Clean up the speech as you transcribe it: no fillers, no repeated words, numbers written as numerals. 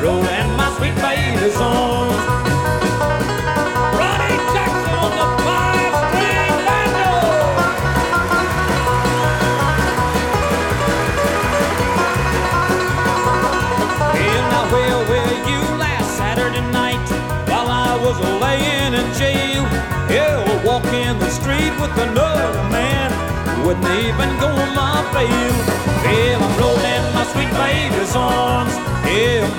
rolling my sweet baby's arms. Ronnie Jackson on the five-string banjo. Yeah, now where you last Saturday night while I was laying in jail? Yeah, walking the street with another man, wouldn't even go my bail. Well, I'm rolling my sweet baby's arms. Yeah, I'm